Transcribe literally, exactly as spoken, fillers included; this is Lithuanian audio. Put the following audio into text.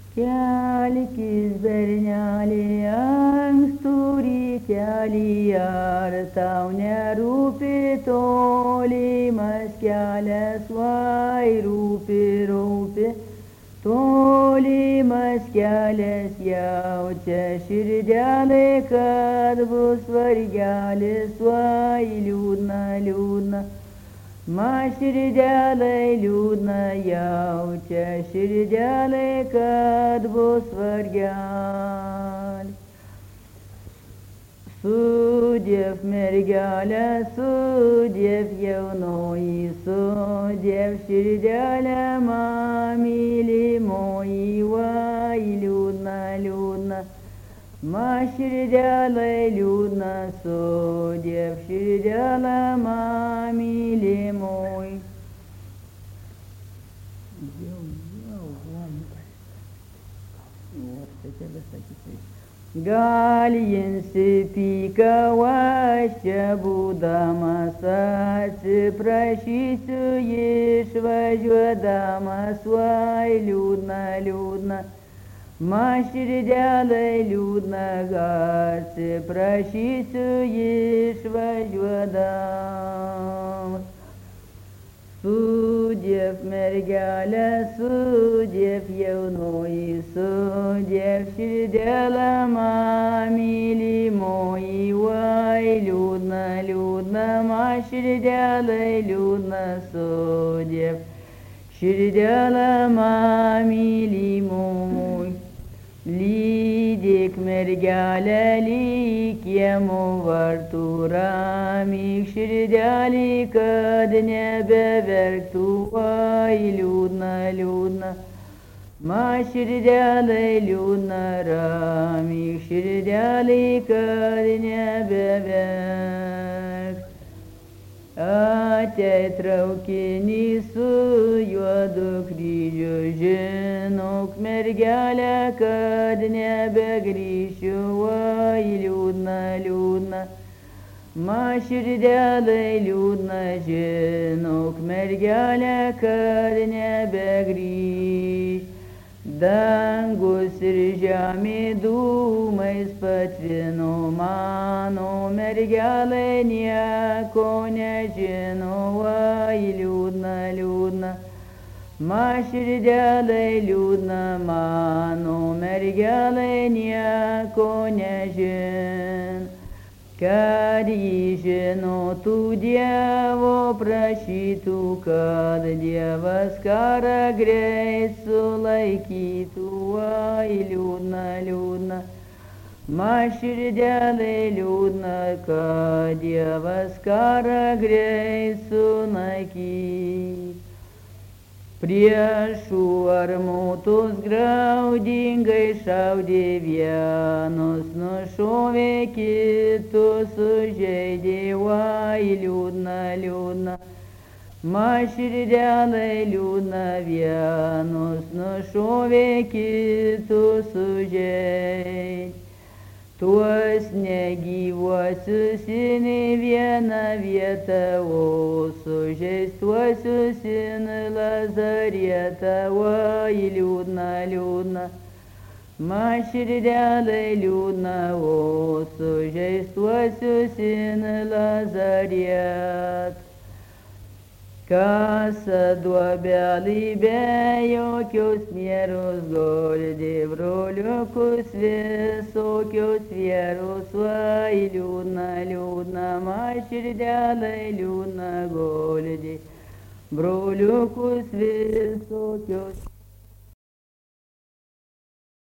Kelkis bernelį ankstų rytelį, ar tau nerūpi tolimas kelias, vai rūpi, rūpi. Tolimas kelias jaučia širdelė, kad bus vargelis, vai liūdna, liūdna. Ma širdelė liūdna jaučia, širdelė, kad bus vargelis. Sudiev mergelė, sudiev jaunoji, sudiev širdelė mamylimoji, vai liūdna, liūdna. Ma širdelė liūdna, sudiev širdelė mamylimoji. Gal jinsi pyka, o aš čia būdamas atsiprašysiu išvažiuodamas, vai liūdna, liūdna. Ma širdelė liūdna, atsiprašysiu išvažiuodamas. Sudiev mergelė, sudiev jaunoji, sudiev širdelė mamylimoji, vai liūdna, liūdna. Ma širdelė liūdna, sudiev širdelė mamylimoji. Lydėk mergelę lyg kiemo vartų, ramyk širdelį, kad nebeverktų, vai liūdna, liūdna. Ma širdelė liūdna, ramyk širdelį, kad nebeverktų. Ateit traukinys su juodu kryžiu, žinok mergelė, kad nebegrįšiu, vai liūdna, liūdna. Ma širdelė liūdna, žinok mergelė, kad nebegrįšiu. Dangus ir žemė dūmais patvino, mano mergelė nieko nežino, vai liūdna, liūdna. Ma širdelė liūdna, mano mergelė nieko nežino. Kad jį žinotų, Dievo prašytų, kad Dievas karą greit sulaikytų, vai liūdna, liūdna. Ma širdelė liūdna, kad Dievas karą greit sulaikytų. Priešų armotus graudingai šaudė, vienus nušovė, kitus sužeidė, vai liūdna, liūdna. Ma širdelė liūdna, vienus nušovė, kitus sužeidė. Tuos negyvuosius į ne vieną vietą, o sužeistuosius į lazarietą, vai liūdna, liūdna. Ma širdelė liūdna, o sužeistuosius į lazarietą. Kasa duobelį be jokios mieros, guldė broliukus visokios vieros, vai liūdna, liūdna. Ma širdelė liūdna, guldė broliukus visokios.